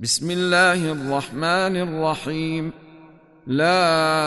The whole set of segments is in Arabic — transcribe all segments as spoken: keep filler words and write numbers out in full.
بسم الله الرحمن الرحيم. لا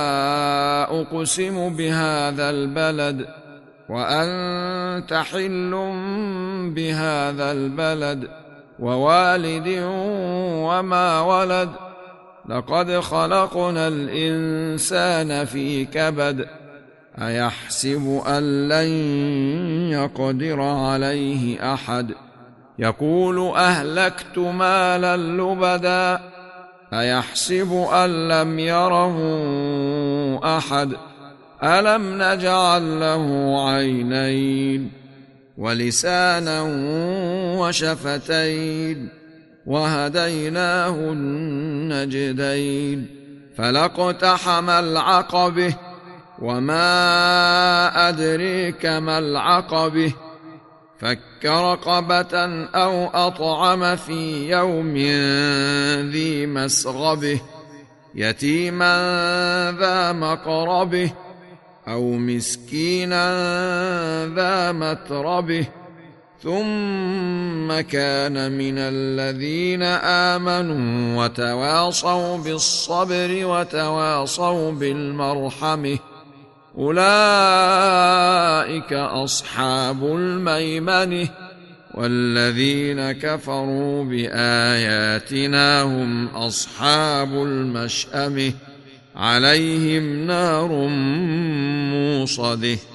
أقسم بهذا البلد وأنت حل بهذا البلد ووالد وما ولد. لقد خلقنا الإنسان في كبد. أيحسب أن لن يقدر عليه أحد. يقول أهلكت مالا لبدا. أيحسب أن لم يره أحد. ألم نجعل له عينين ولسانا وشفتين وهديناه النجدين. فلاقتحم العقبة وما أدريك ما العقبة. فك رقبة أو أطعم في يوم ذي مسغبة. يتيما ذا مقربة أو مسكينا ذا متربة. ثم كان من الذين آمنوا وتواصوا بالصبر وتواصوا بالمرحمة. أولئك أصحاب الميمنة. والذين كفروا بآياتنا هم أصحاب المشأمة. عليهم نار موصده.